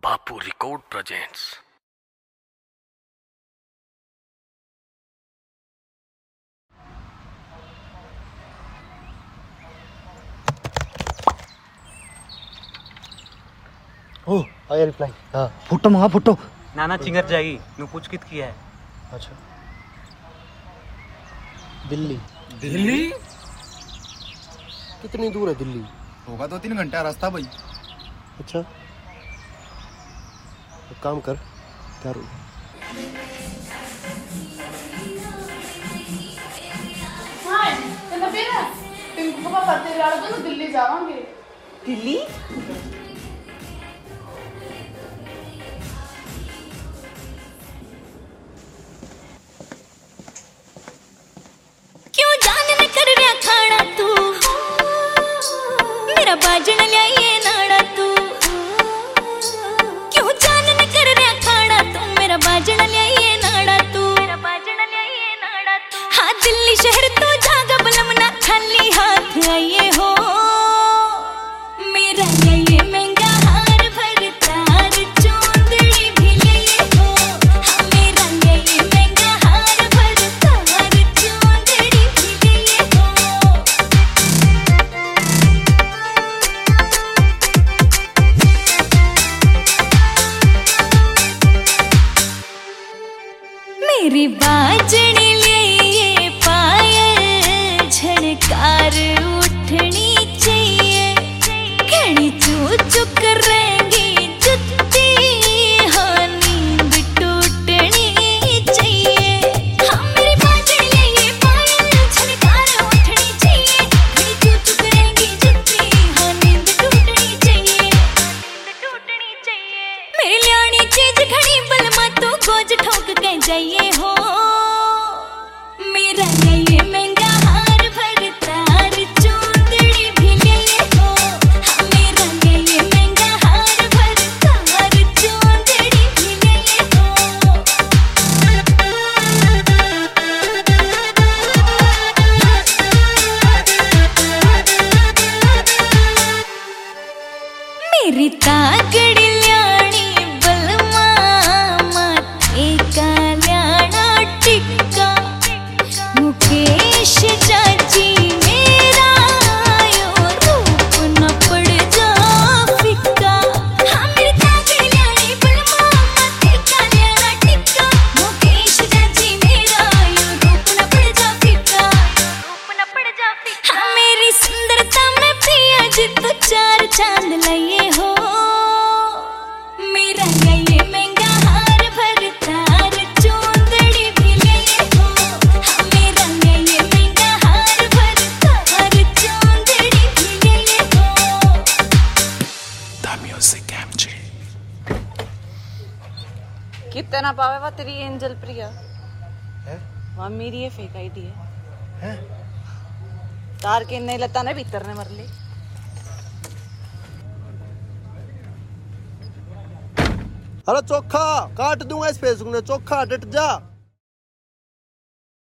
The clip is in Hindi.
बापू रिकॉर्ड प्रेजेंट्स। ओ आया रिप्लाई। हाँ फोटो मंगा फोटो। नाना चिंगर जाएगी नु पूछ कित किया है। अच्छा दिल्ली। दिल्ली कितनी दूर है दिल्ली? होगा 2-3 घंटा रास्ता भाई। अच्छा एक काम कर यार, दिल्ली जावांगे। दिल्ली क्यों जान न कर रहा खाना तू मेरा बाजन लियाए नाड़ा तू क्यों जान न कर रहा खाना तू मेरा बाजन लियाए नाड़ा तू हाँ दिल्ली शहर तो जागा बलमना खाली हाथ आइए हो मेरा ये महंगा हार भर तार चोंदड़ी भी लिए हो हाँ मेरा ये महंगा हार भर तार चोंदड़ी भी लिए हो मेरी बाजनी लिए पायल झनकार उठनी चाहिए घड़ी चूक रहेंगी जुत्ती हाँ नींद टूटनी चाहिए हाँ मेरी बाजनी लिए पायल झनकार उठनी चाहिए घड़ी चूक रहेंगी जुत्ती हाँ नींद टूटनी चाहिए मेरी लियानी चीज घड़ी बलमा तो गोज ठोक के जाइए हो मेरा ये महंगा हार भर तार चोंदड़ी भी लिए हो हाँ मेरा ये महंगा हार भर तार चोंदड़ी भी लिए हो मेरी तागड़ी ल्याणी बलमा माथे का ल्याणा टिक्का मुकेश चाची मेरा यो रूप न पड़ जा फिक्का हाँ मेरी तागड़ी ल्याणी बलमा माथे का ल्याणा टिक्का मुकेश चाची मेरा यो रूप न पड़ जा फिक्का हाँ मेरी सुंदरता में प्रिया जी तो 4 चांद लाइए हो मेरा ये महंगा हार भर तार चोंदड़ी भी लिए हो हाँ मेरा ये महंगा हार भर तार चोंदड़ी भी लिए हो द म्यूजिक एमजे। कितना पावे वा तेरी एंजल प्रिया है वहाँ मेरी ये फेक आईडी है है तार के नहीं लता ने भीतर ने मर ली अरे चोखा काट दूंगा इस फेसबुक ने, चोखा डट जा।